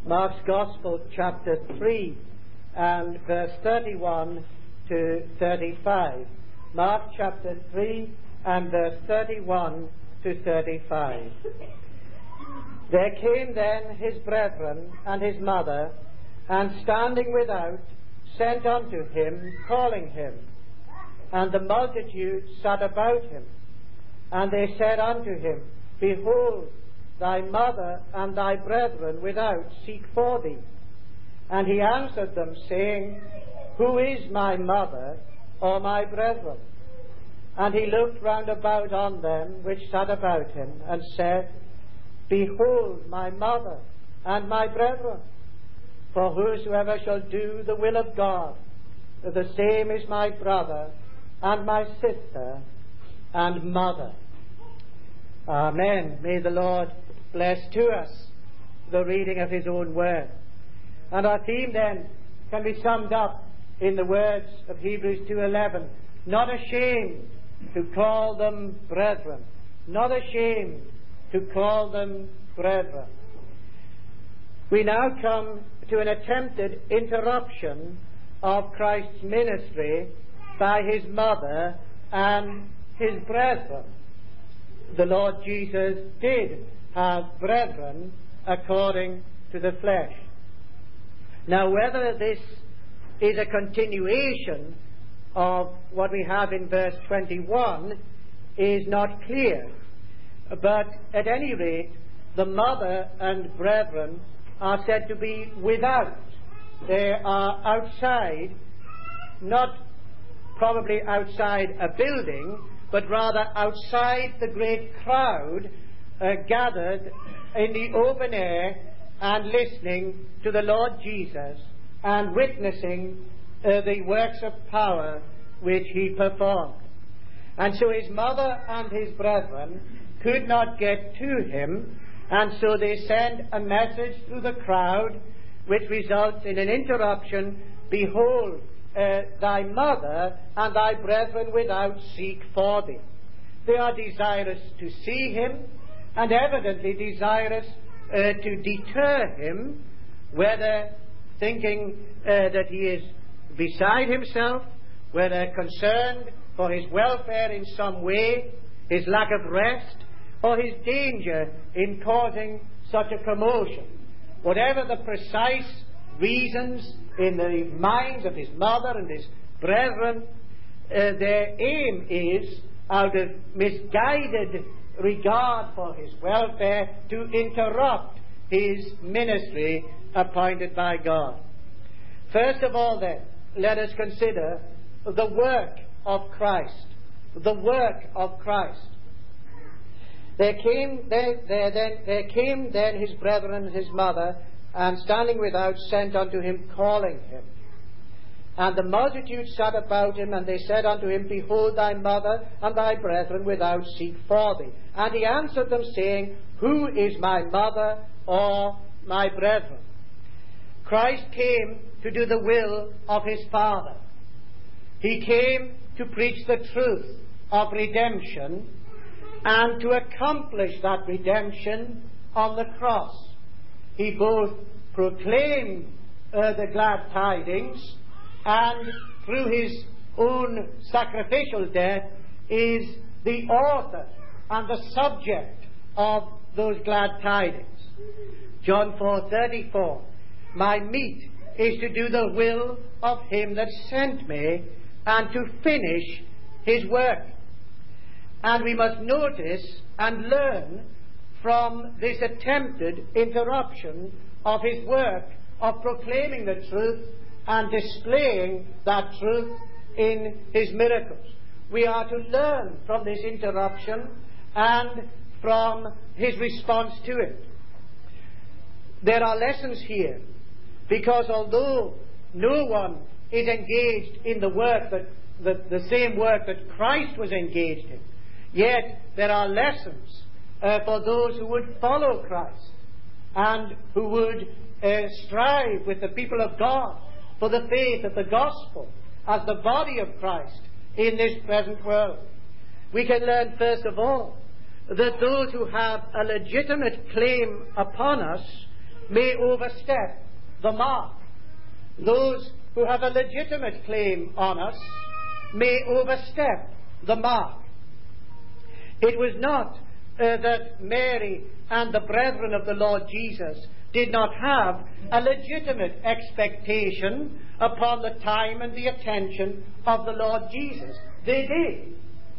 Mark's Gospel, chapter 3, and verse 31 to 35. Mark chapter 3 and verse 31 to 35. There came then his brethren and his mother, and standing without, sent unto him, calling him. And the multitude sat about him. And they said unto him, Behold, thy mother and thy brethren without seek for thee. And he answered them, saying, Who is my mother or my brethren? And he looked round about on them which sat about him, and said, Behold my mother and my brethren. For whosoever shall do the will of God, the same is my brother and my sister and mother. Amen. May the Lord bless to us the reading of his own word. And our theme then can be summed up in the words of Hebrews 2:11. Not ashamed to call them brethren. Not ashamed to call them brethren. We now come to an attempted interruption of Christ's ministry by his mother and his brethren. The Lord Jesus did have brethren according to the flesh. Now, whether this is a continuation of what we have in verse 21 is not clear. But at any rate, the mother and brethren are said to be without. They are outside, not probably outside a building, but rather outside the great crowd gathered in the open air and listening to the Lord Jesus and witnessing the works of power which he performed. And so his mother and his brethren could not get to him, and so they send a message through the crowd which results in an interruption. Behold, thy mother and thy brethren without seek for thee. They are desirous to see him, and evidently desirous to deter him, whether thinking that he is beside himself, whether concerned for his welfare in some way, his lack of rest, or his danger in causing such a commotion. Whatever the precise reasons in the minds of his mother and his brethren, their aim is, out of misguided regard for his welfare, to interrupt his ministry appointed by God. First of all, then, let us consider the work of Christ. The work of Christ. There came then his brethren and his mother, and standing without sent unto him, calling him. And the multitude sat about him, and they said unto him, Behold, thy mother and thy brethren without seek for thee. And he answered them, saying, Who is my mother or my brethren? Christ came to do the will of his Father. He came to preach the truth of redemption and to accomplish that redemption on the cross. He both proclaimed the glad tidings, and through his own sacrificial death is the author and the subject of those glad tidings. John 4:34, My meat is to do the will of him that sent me, and to finish his work. And we must notice and learn from this attempted interruption of his work of proclaiming the truth and displaying that truth in his miracles. We are to learn from this interruption and from his response to it. There are lessons here, because although no one is engaged in the work the same work that Christ was engaged in, yet there are lessons for those who would follow Christ and who would strive with the people of God for the faith of the gospel as the body of Christ in this present world. We can learn, first of all, that those who have a legitimate claim upon us may overstep the mark. Those who have a legitimate claim on us may overstep the mark. It was not that Mary and the brethren of the Lord Jesus did not have a legitimate expectation upon the time and the attention of the Lord Jesus. They did.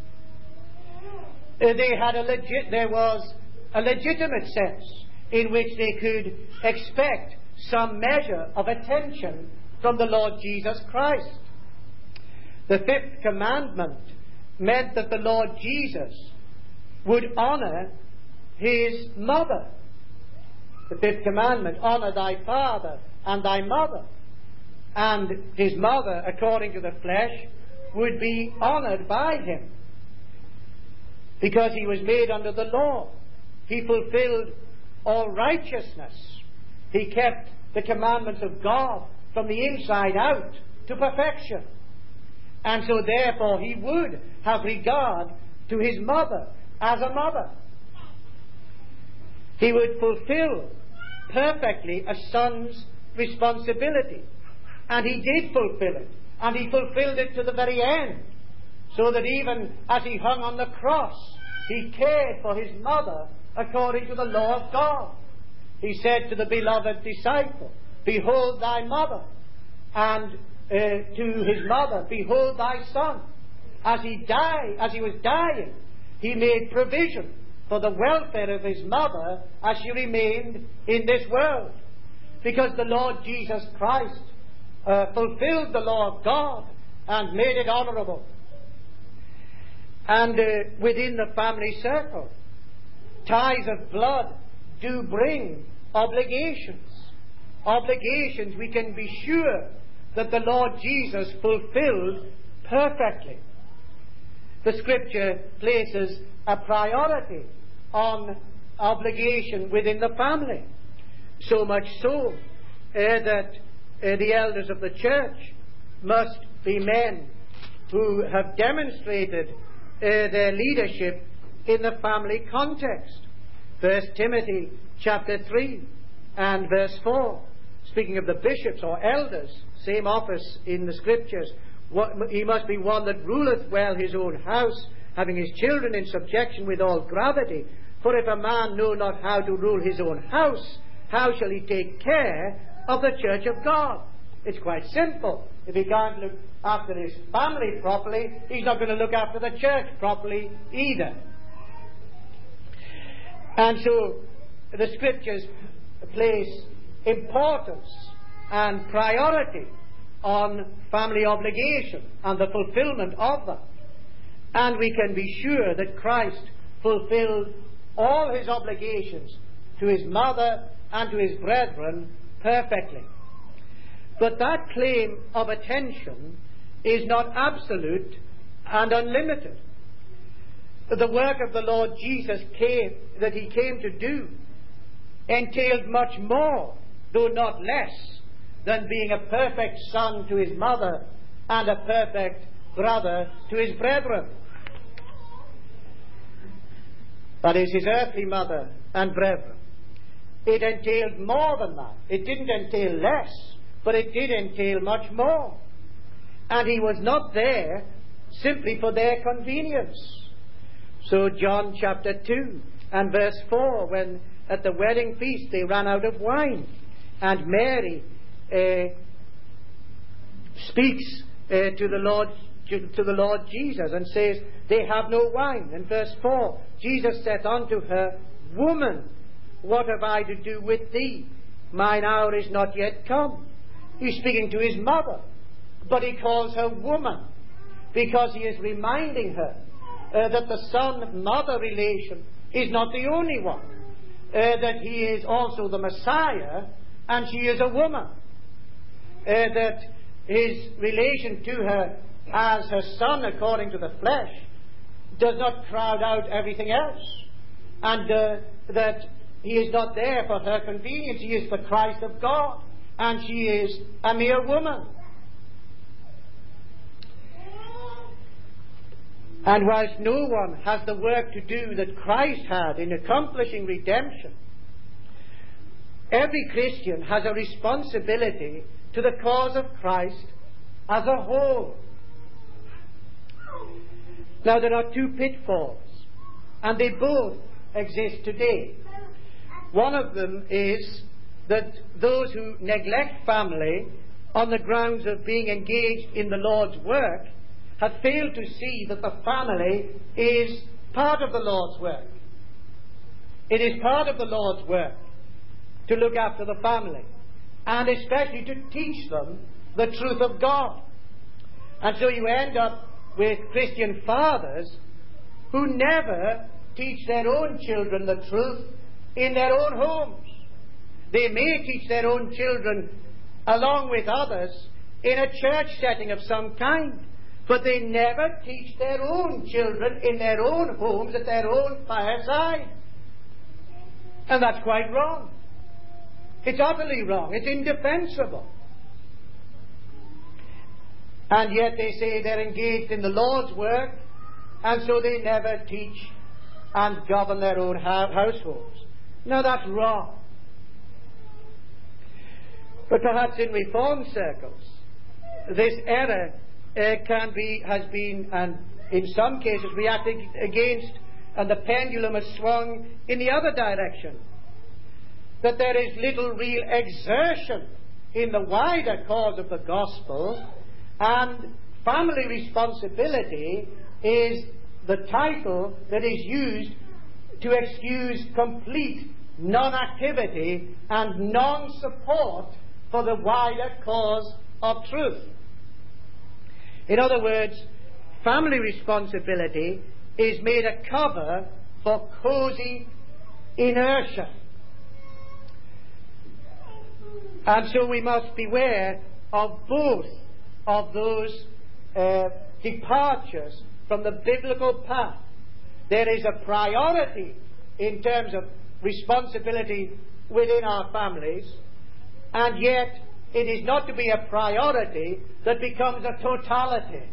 There was a legitimate sense in which they could expect some measure of attention from the Lord Jesus Christ. The fifth commandment meant that the Lord Jesus would honor his mother. The fifth commandment, honor thy father and thy mother. And his mother, according to the flesh, would be honored by him, because he was made under the law. He fulfilled all righteousness. He kept the commandments of God from the inside out to perfection. And so therefore he would have regard to his mother as a mother. He would fulfill perfectly a son's responsibility. And he did fulfill it. And he fulfilled it to the very end. So that even as he hung on the cross, he cared for his mother according to the law of God. He said to the beloved disciple, behold thy mother. And to his mother, behold thy son. As he was dying, he made provision for the welfare of his mother as she remained in this world. Because the Lord Jesus Christ fulfilled the law of God and made it honorable. And within the family circle, ties of blood do bring obligations. Obligations we can be sure that the Lord Jesus fulfilled perfectly. The Scripture places a priority on obligation within the family. So much so that the elders of the church must be men who have demonstrated their leadership in the family context. 1 Timothy chapter 3 and verse 4, speaking of the bishops or elders, same office in the Scriptures, he must be one that ruleth well his own house, having his children in subjection with all gravity. For if a man know not how to rule his own house, how shall he take care of the church of God? It's quite simple. If he can't look after his family properly, he's not going to look after the church properly either. And so the Scriptures place importance and priority on family obligation and the fulfillment of them. And we can be sure that Christ fulfilled all his obligations to his mother and to his brethren perfectly. But that claim of attention is not absolute and unlimited. The work of the Lord Jesus that he came to do entailed much more, though not less, than being a perfect son to his mother and a perfect brother to his brethren. That is, his earthly mother and brethren. It entailed more than that. It didn't entail less, but it did entail much more. And he was not there simply for their convenience. So John chapter 2 and verse 4, when at the wedding feast they ran out of wine, and Mary speaks to the Lord Jesus and says, they have no wine. In verse 4, Jesus saith unto her, Woman, what have I to do with thee? Mine hour is not yet come. He's speaking to his mother, but he calls her woman, because he is reminding her that the son-mother relation is not the only one, that he is also the Messiah, and she is a woman, that his relation to her as her son according to the flesh does not crowd out everything else, and that he is not there for her convenience. He is the Christ of God, and she is a mere woman. And whilst no one has the work to do that Christ had in accomplishing redemption, every Christian has a responsibility to the cause of Christ as a whole. Now, there are two pitfalls, and they both exist today. One of them is that those who neglect family on the grounds of being engaged in the Lord's work have failed to see that the family is part of the Lord's work. It is part of the Lord's work to look after the family, and especially to teach them the truth of God. And so you end up with Christian fathers who never teach their own children the truth in their own homes. They may teach their own children along with others in a church setting of some kind, but they never teach their own children in their own homes at their own fireside. And that's quite wrong. It's utterly wrong. It's indefensible. And yet they say they're engaged in the Lord's work, and so they never teach and govern their own households. Now that's wrong. But perhaps in Reformed circles, this error has been, and in some cases, reacted against, and the pendulum has swung in the other direction. That there is little real exertion in the wider cause of the gospel, and family responsibility is the title that is used to excuse complete non-activity and non-support for the wider cause of truth. In other words, family responsibility is made a cover for cosy inertia. And so we must beware of both of those departures from the biblical path. There is a priority in terms of responsibility within our families, and yet it is not to be a priority that becomes a totality.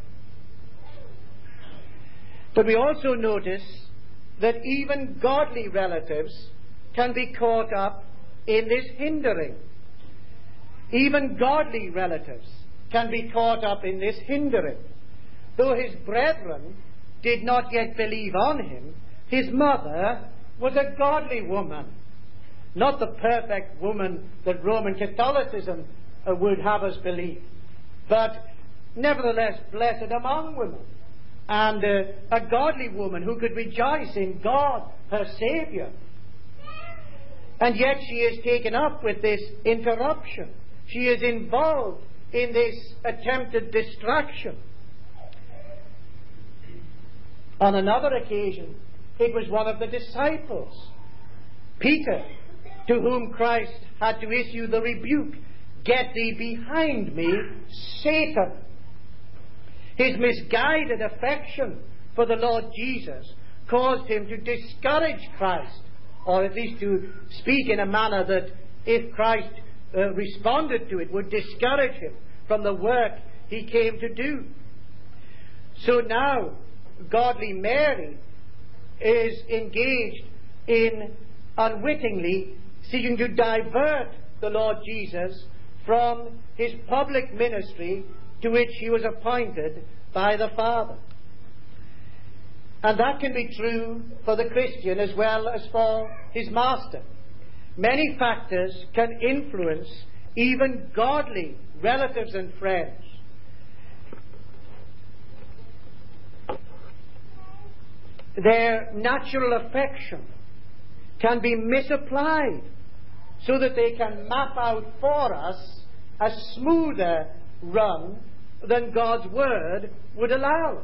But we also notice that even godly relatives can be caught up in this hindering. Even godly relatives can be caught up in this hindering. Though his brethren did not yet believe on him, his mother was a godly woman. Not the perfect woman that Roman Catholicism would have us believe, but nevertheless blessed among women, and a godly woman who could rejoice in God, her Saviour. And yet she is taken up with this interruption. She is involved in this attempted distraction. On another occasion, it was one of the disciples, Peter, to whom Christ had to issue the rebuke, "Get thee behind me, Satan." His misguided affection for the Lord Jesus caused him to discourage Christ, or at least to speak in a manner that, if Christ responded to it, would discourage him from the work he came to do. So now, godly Mary is engaged in unwittingly seeking to divert the Lord Jesus from his public ministry to which he was appointed by the Father. And that can be true for the Christian as well as for his master. Many factors can influence even godly relatives and friends. Their natural affection can be misapplied so that they can map out for us a smoother run than God's Word would allow.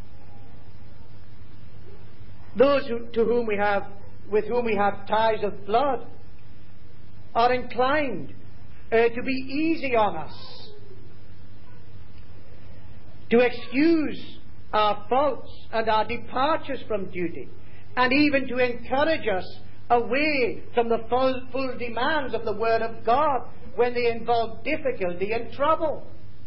Those with whom we have ties of blood are inclined to be easy on us, to excuse our faults and our departures from duty, and even to encourage us away from the full demands of the Word of God when they involve difficulty and trouble.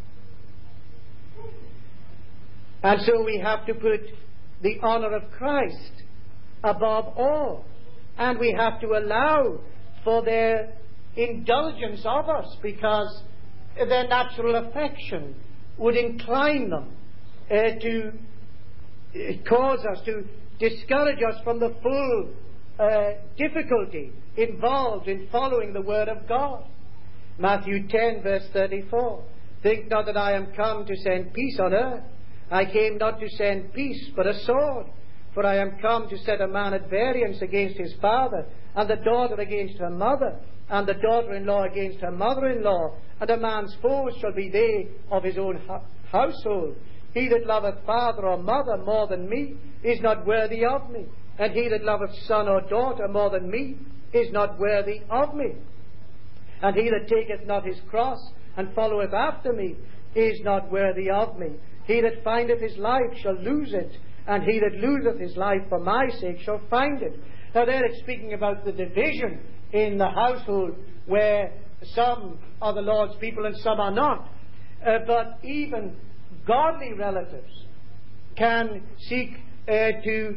And so we have to put the honour of Christ above all, and we have to allow for their indulgence of us, because their natural affection would incline them to cause us, to discourage us from the full difficulty involved in following the Word of God. Matthew 10, verse 34. Think not that I am come to send peace on earth. I came not to send peace, but a sword. For I am come to set a man at variance against his father, and the daughter against her mother, and the daughter-in-law against her mother-in-law. And a man's foes shall be they of his own household. He that loveth father or mother more than me is not worthy of me. And he that loveth son or daughter more than me is not worthy of me. And he that taketh not his cross and followeth after me is not worthy of me. He that findeth his life shall lose it, and he that loseth his life for my sake shall find it. Now there it's speaking about the division in the household, where some are the Lord's people and some are not. But even godly relatives can seek to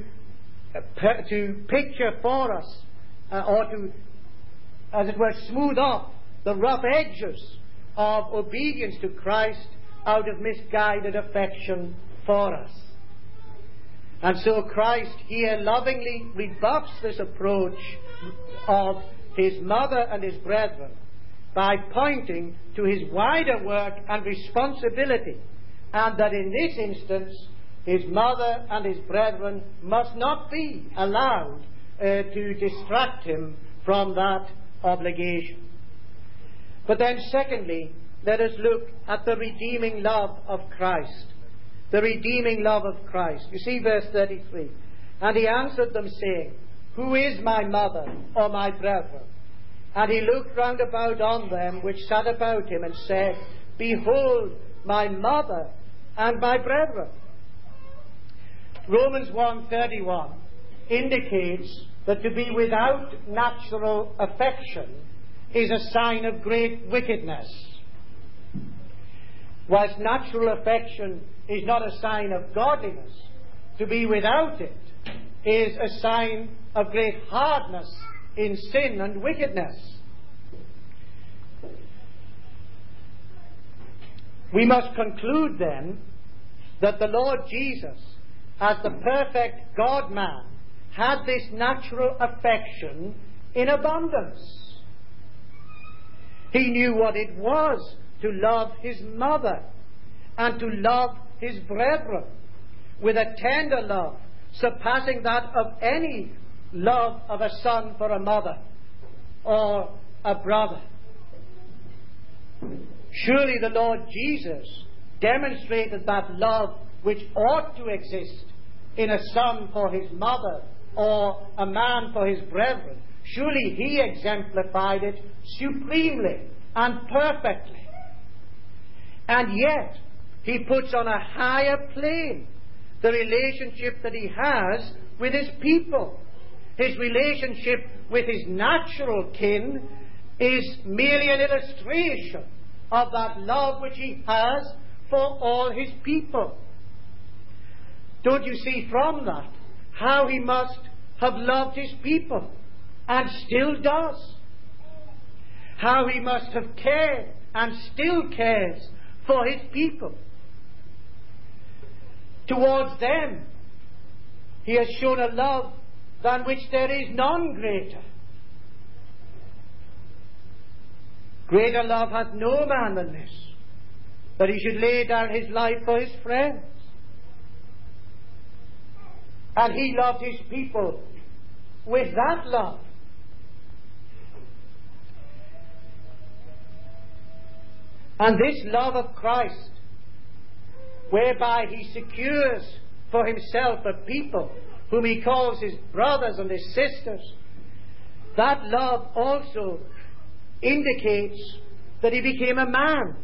picture for us, or to, as it were, smooth off the rough edges of obedience to Christ out of misguided affection for us. And so Christ here lovingly rebuffs this approach of his mother and his brethren by pointing to his wider work and responsibility, and that in this instance his mother and his brethren must not be allowed to distract him from that obligation. But then secondly, let us look at the redeeming love of Christ. The redeeming love of Christ. You see verse 33. And he answered them, saying, Who is my mother or my brethren? And he looked round about on them which sat about him, and said, Behold my mother and my brethren. Romans 1:31 indicates that to be without natural affection is a sign of great wickedness. Whilst natural affection is not a sign of godliness, to be without it is a sign of great hardness in sin and wickedness. We must conclude then that the Lord Jesus, as the perfect God-man, had this natural affection in abundance. He knew what it was to love his mother and to love his brethren with a tender love surpassing that of any love of a son for a mother or a brother. Surely the Lord Jesus demonstrated that love which ought to exist in a son for his mother or a man for his brethren. Surely he exemplified it supremely and perfectly. And yet he puts on a higher plane the relationship that he has with his people. His relationship with his natural kin is merely an illustration of that love which he has for all his people. Don't you see from that how he must have loved his people, and still does? How he must have cared and still cares for his people. Towards them he has shown a love than which there is none greater. Greater love hath no man than this, that he should lay down his life for his friends. And he loved his people with that love. And this love of Christ, whereby he secures for himself a people whom he calls his brothers and his sisters, that love also indicates that he became a man.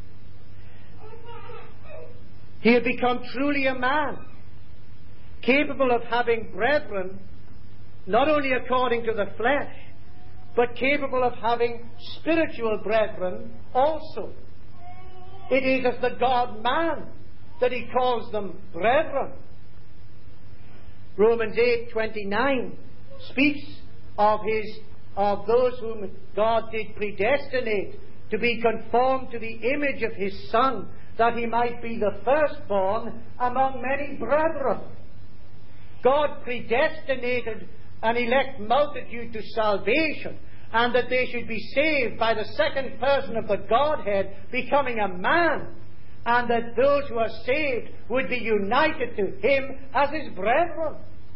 He had become truly a man, capable of having brethren, not only according to the flesh, but capable of having spiritual brethren also. It is as the God-man that he calls them brethren. Romans 8:29 speaks of of those whom God did predestinate to be conformed to the image of his Son, that he might be the firstborn among many brethren. God predestinated an elect multitude to salvation, and that they should be saved by the second person of the Godhead becoming a man, and that those who are saved would be united to him as his brethren.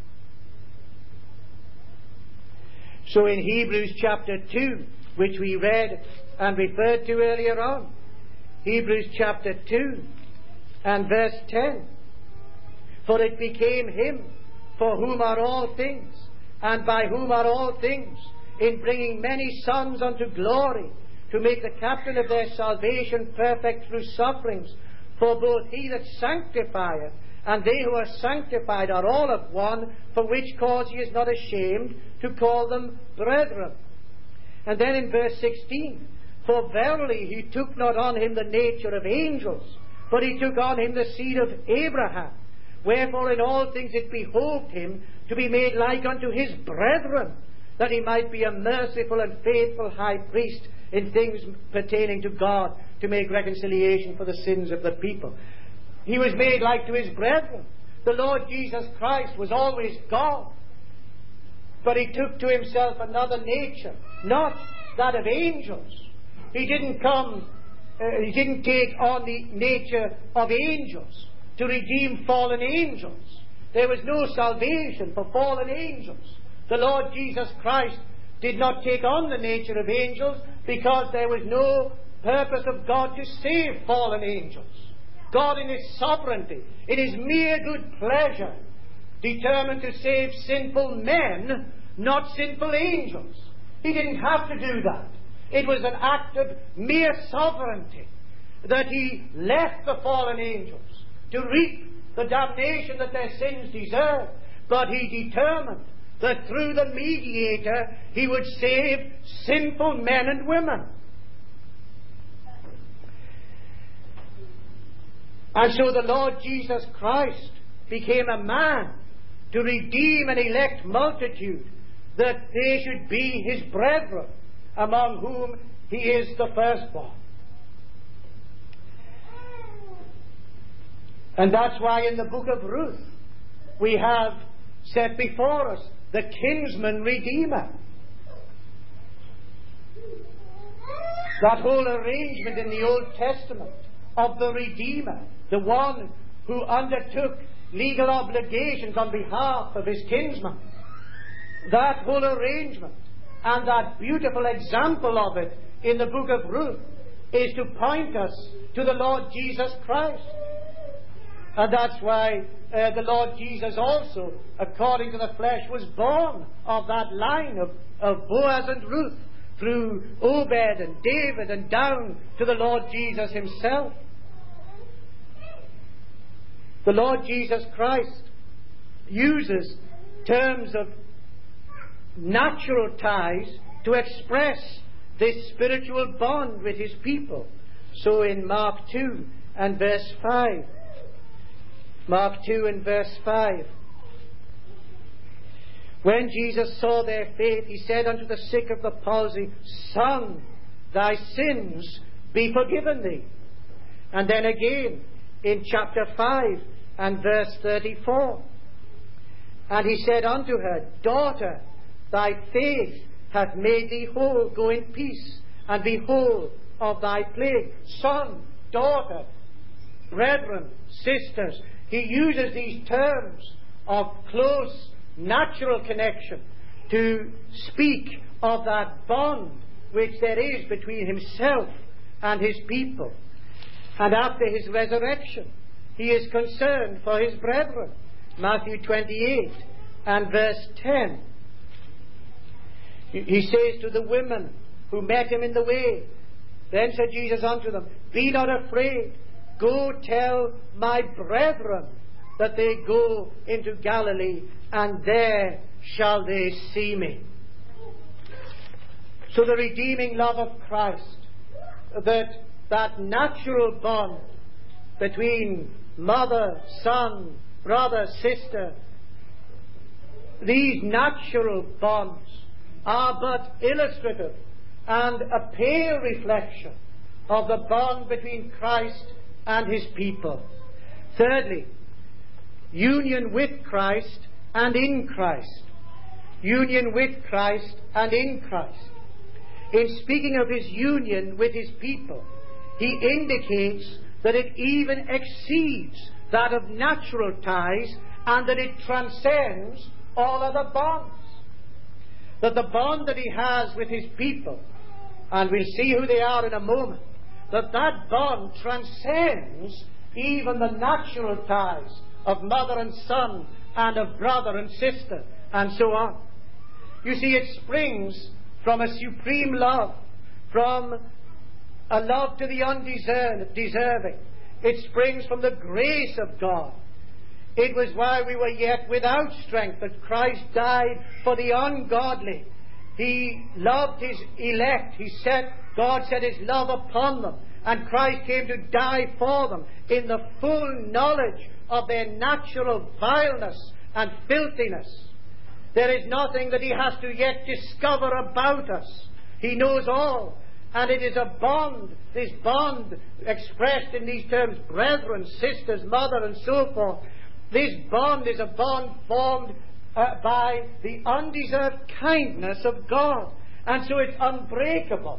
So in Hebrews chapter 2, which we read and referred to earlier on, Hebrews chapter 2 and verse 10, for it became him for whom are all things, and by whom are all things, in bringing many sons unto glory, to make the captain of their salvation perfect through sufferings. For both he that sanctifieth and they who are sanctified are all of one, for which cause he is not ashamed to call them brethren. And then in verse 16, for verily he took not on him the nature of angels, but he took on him the seed of Abraham. Wherefore in all things it behoved him to be made like unto his brethren, that he might be a merciful and faithful high priest in things pertaining to God, to make reconciliation for the sins of the people. He was made like to his brethren. The Lord Jesus Christ was always God, but he took to himself another nature, not that of angels. He didn't take on the nature of angels to redeem fallen angels. There was no salvation for fallen angels. The Lord Jesus Christ did not take on the nature of angels because there was no purpose of God to save fallen angels. God in his sovereignty, in his mere good pleasure, determined to save sinful men, not sinful angels. He didn't have to do that. It was an act of mere sovereignty that he left the fallen angels to reap the damnation that their sins deserved. But he determined that through the mediator he would save sinful men and women. And so the Lord Jesus Christ became a man to redeem an elect multitude, that they should be his brethren, among whom he is the firstborn. And that's why in the book of Ruth we have set before us the kinsman redeemer. That whole arrangement in the Old Testament of the redeemer, the one who undertook legal obligations on behalf of his kinsman. That whole arrangement and that beautiful example of it in the book of Ruth is to point us to the Lord Jesus Christ. And that's why the Lord Jesus also, according to the flesh, was born of that line of Boaz and Ruth, through Obed and David and down to the Lord Jesus himself. The Lord Jesus Christ uses terms of natural ties to express this spiritual bond with his people. So in Mark 2 and verse 5, Mark 2 and verse 5, when Jesus saw their faith, he said unto the sick of the palsy, Son, thy sins be forgiven thee. And then again in chapter 5 and verse 34, and he said unto her, Daughter, thy faith hath made thee whole. Go in peace, and be whole of thy plague. Son, daughter, brethren, sisters. He uses these terms of close natural connection to speak of that bond which there is between himself and his people. And after his resurrection, he is concerned for his brethren. Matthew 28 and verse 10. He says to the women who met him in the way, Then said Jesus unto them, Be not afraid, go tell my brethren that they go into Galilee, and there shall they see me. So the redeeming love of Christ, that natural bond between mother, son, brother, sister, these natural bonds are but illustrative and a pale reflection of the bond between Christ and his people. Thirdly, union with Christ and in Christ. Union with Christ and in Christ. In speaking of his union with his people, he indicates that it even exceeds that of natural ties and that it transcends all other bonds. That the bond that he has with his people, and we'll see who they are in a moment, that bond transcends even the natural ties of mother and son and of brother and sister and so on. You see, it springs from a supreme love, from a love to the undeserving. It springs from the grace of God. It was while we were yet without strength that Christ died for the ungodly. He loved his elect. God set his love upon them, and Christ came to die for them in the full knowledge of their natural vileness and filthiness. There is nothing that he has to yet discover about us. He knows all. And it is a bond, this bond expressed in these terms, brethren, sisters, mother, and so forth. This bond is a bond formed by the undeserved kindness of God. And so it's unbreakable.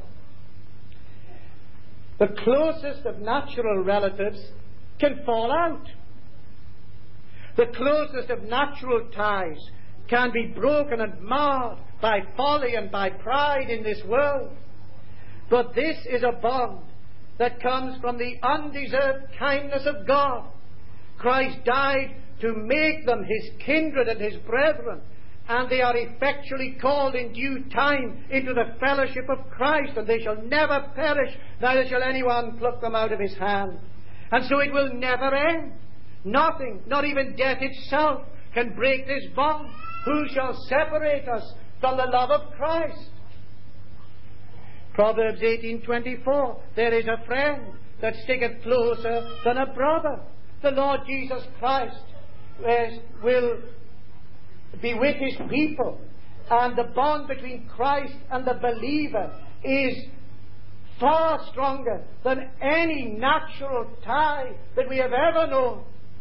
The closest of natural relatives can fall out. The closest of natural ties can be broken and marred by folly and by pride in this world. But this is a bond that comes from the undeserved kindness of God. Christ died to make them his kindred and his brethren, and they are effectually called in due time into the fellowship of Christ, and they shall never perish, neither shall anyone pluck them out of his hand. And so it will never end. Nothing, not even death itself, can break this bond. Who shall separate us from the love of Christ? Proverbs 18:24, there is a friend that sticketh closer than a brother. The Lord Jesus Christ will be with his people, and the bond between Christ and the believer is far stronger than any natural tie that we have ever known.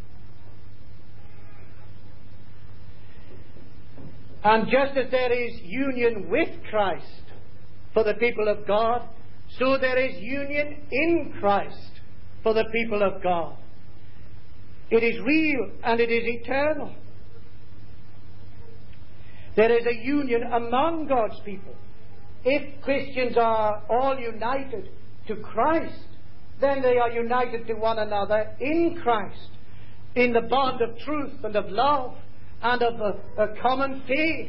And just as there is union with Christ for the people of God, so there is union in Christ for the people of God. It is real and it is eternal. There is a union among God's people. If Christians are all united to Christ, then they are united to one another in Christ, in the bond of truth and of love and of a common faith.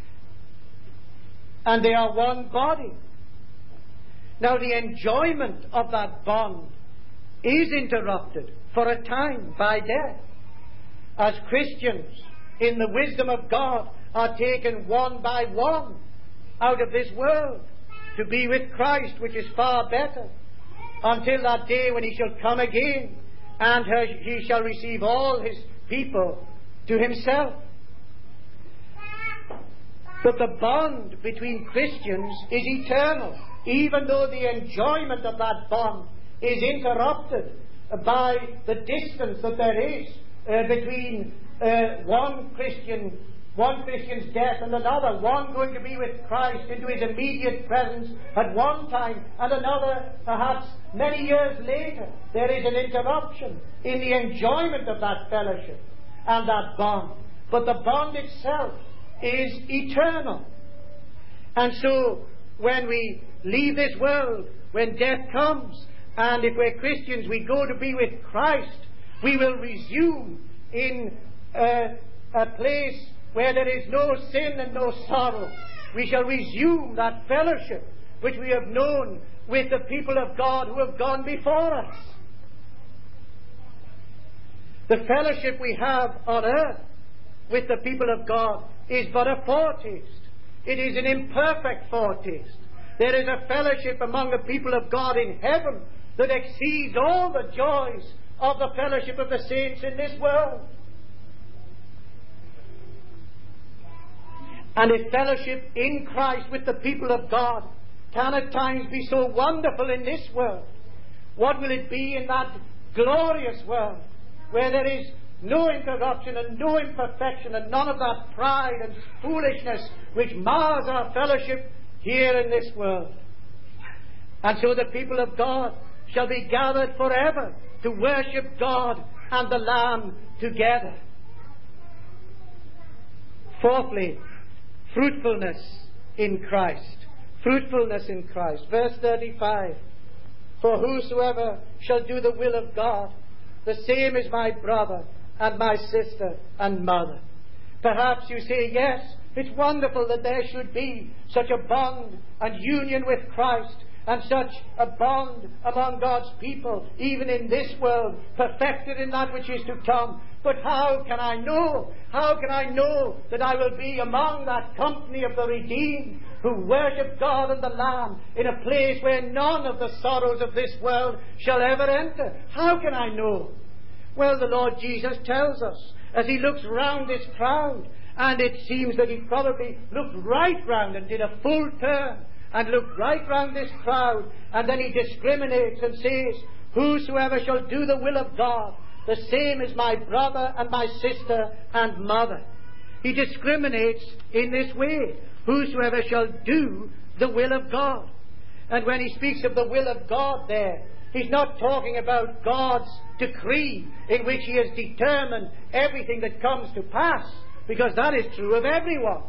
And they are one body. Now the enjoyment of that bond is interrupted for a time by death, as Christians in the wisdom of God are taken one by one out of this world to be with Christ, which is far better, until that day when he shall come again and he shall receive all his people to himself. But the bond between Christians is eternal, even though the enjoyment of that bond is interrupted by the distance that there is between one Christian's death and another, one going to be with Christ into his immediate presence at one time, and another perhaps many years later. There is an interruption in the enjoyment of that fellowship and that bond. But the bond itself is eternal. And so when we leave this world, when death comes, and if we're Christians, we go to be with Christ, we will resume in a place where there is no sin and no sorrow. We shall resume that fellowship which we have known with the people of God who have gone before us. The fellowship we have on earth with the people of God is but a foretaste. It is an imperfect foretaste. There is a fellowship among the people of God in heaven that exceeds all the joys of the fellowship of the saints in this world. And if fellowship in Christ with the people of God can at times be so wonderful in this world, what will it be in that glorious world where there is no incorruption and no imperfection and none of that pride and foolishness which mars our fellowship here in this world? And so the people of God shall be gathered forever to worship God and the Lamb together. Fourthly, fruitfulness in Christ. Fruitfulness in Christ. Verse 35. For whosoever shall do the will of God, the same is my brother and my sister and mother. Perhaps you say, yes, it's wonderful that there should be such a bond and union with Christ and such a bond among God's people, even in this world, perfected in that which is to come. But how can I know? How can I know that I will be among that company of the redeemed who worship God and the Lamb in a place where none of the sorrows of this world shall ever enter? How can I know? Well, the Lord Jesus tells us as he looks round this crowd, and it seems that he probably looked right round and did a full turn and looked right round this crowd, and then he discriminates and says, whosoever shall do the will of God, the same is my brother and my sister and mother. He discriminates in this way. Whosoever shall do the will of God. And when he speaks of the will of God there, he's not talking about God's decree in which he has determined everything that comes to pass, because that is true of everyone.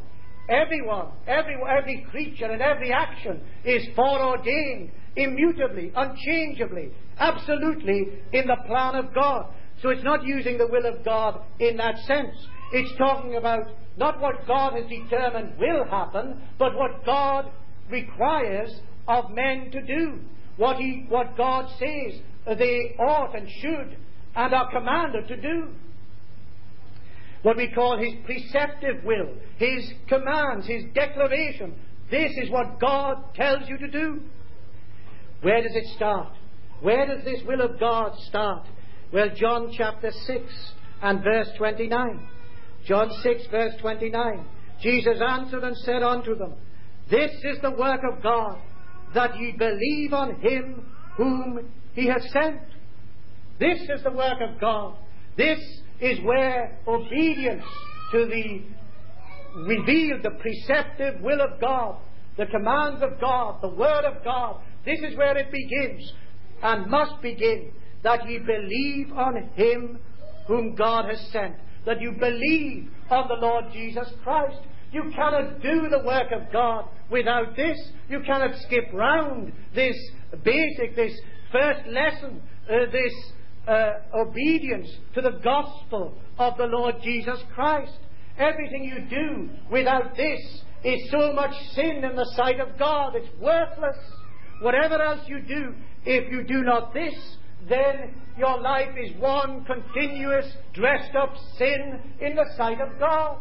Every creature and every action is foreordained, immutably, unchangeably, absolutely in the plan of God. So it's not using the will of God in that sense. It's talking about not what God has determined will happen, but what God requires of men to do. What God says they ought and should and are commanded to do. What we call his preceptive will, his commands, his declaration. This is what God tells you to do. Where does it start? Where does this will of God start? Well, John chapter 6 and verse 29. John 6 verse 29. Jesus answered and said unto them, this is the work of God, that ye believe on him whom he hath sent. This is the work of God. This is where obedience to the revealed, the preceptive will of God, the commands of God, the word of God, this is where it begins and must begin. That ye believe on him whom God has sent. That you believe on the Lord Jesus Christ. You cannot do the work of God without this. You cannot skip round this basic, this first lesson, this obedience to the gospel of the Lord Jesus Christ. Everything you do without this is so much sin in the sight of God. It's worthless. Whatever else you do, if you do not this, then your life is one continuous dressed up sin in the sight of God.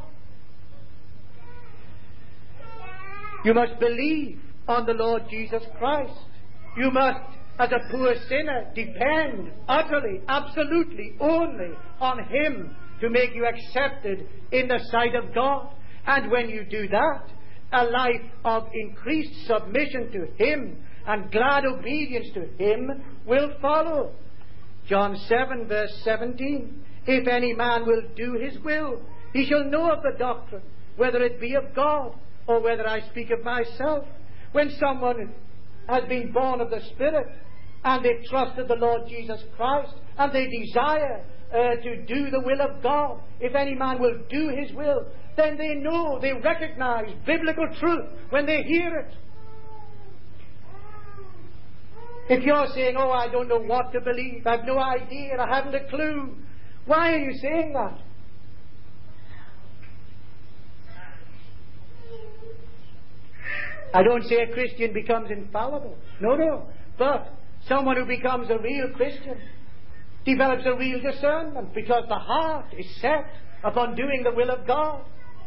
You must believe on the Lord Jesus Christ. You must, as a poor sinner, depend utterly, absolutely, only on him to make you accepted in the sight of God. And when you do that, a life of increased submission to him and glad obedience to him will follow. John 7 verse 17. If any man will do his will, he shall know of the doctrine, whether it be of God or whether I speak of myself. When someone has been born of the Spirit and they've trusted the Lord Jesus Christ and they desire to do the will of God, if any man will do his will, then they know, they recognize biblical truth when they hear it. If you're saying, oh, I don't know what to believe, I've no idea, I haven't a clue, why are you saying that? I don't say a Christian becomes infallible. No. But someone who becomes a real Christian develops a real discernment because the heart is set upon doing the will of God.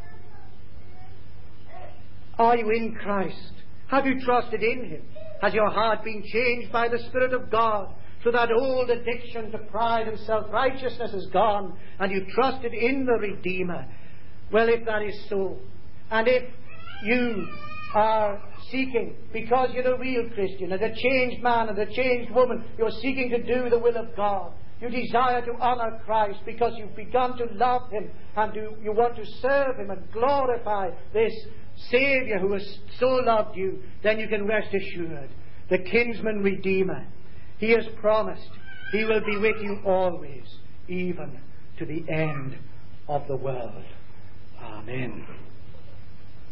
Are you in Christ? Have you trusted in him? Has your heart been changed by the Spirit of God so that old addiction to pride and self-righteousness is gone and you trusted in the Redeemer? Well, if that is so, And if you are seeking, because you're a real Christian, and a changed man and a changed woman, you're seeking to do the will of God. You desire to honor Christ because you've begun to love Him, and you want to serve Him and glorify this Saviour who has so loved you. Then you can rest assured, the kinsman Redeemer, He has promised He will be with you always, even to the end of the world. Amen.